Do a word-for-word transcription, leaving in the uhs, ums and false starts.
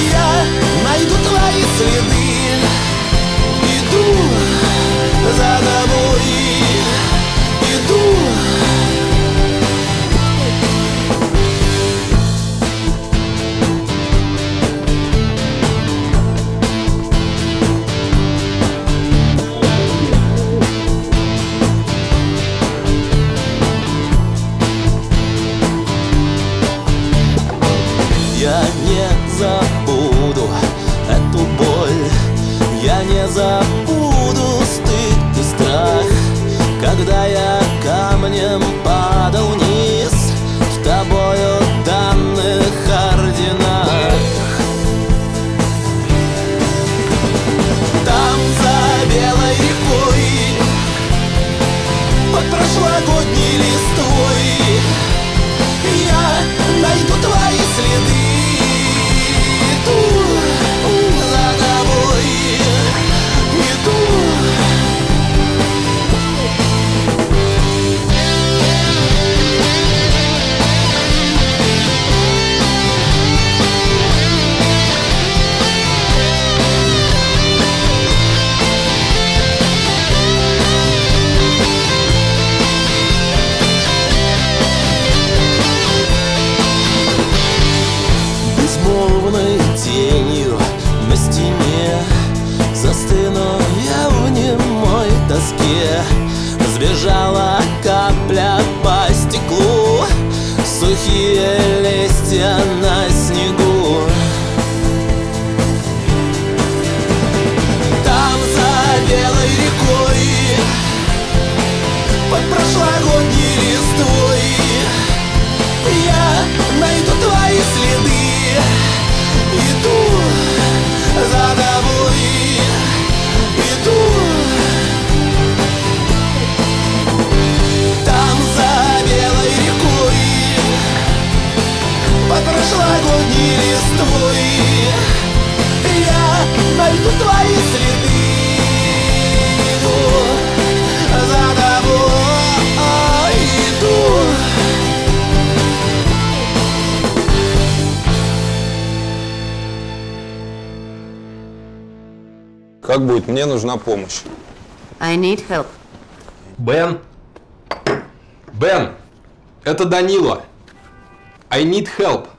Я найду твои следы, иду за тобой, иду. Я не забуду эту боль, я не забуду стыд и страх, когда я камнем падал вниз в тобою данных координат. Там за белой рекой, под прошлогодней листвой, я найду твои следы. Безмолвной тенью на стене застыну я в немой тоске. Сбежала капля по стеклу, сухие листья на снегу. Там за белой рекой, под прошлогодней листвой, я найду твои следы. Иду за тобой, иду. Там за белой рекой, под прошлогодней листвой, я найду твои следы. Иду за тобой, иду. Как будет? Мне нужна помощь. I need help. Бен? Бен! Это Данила. I need help.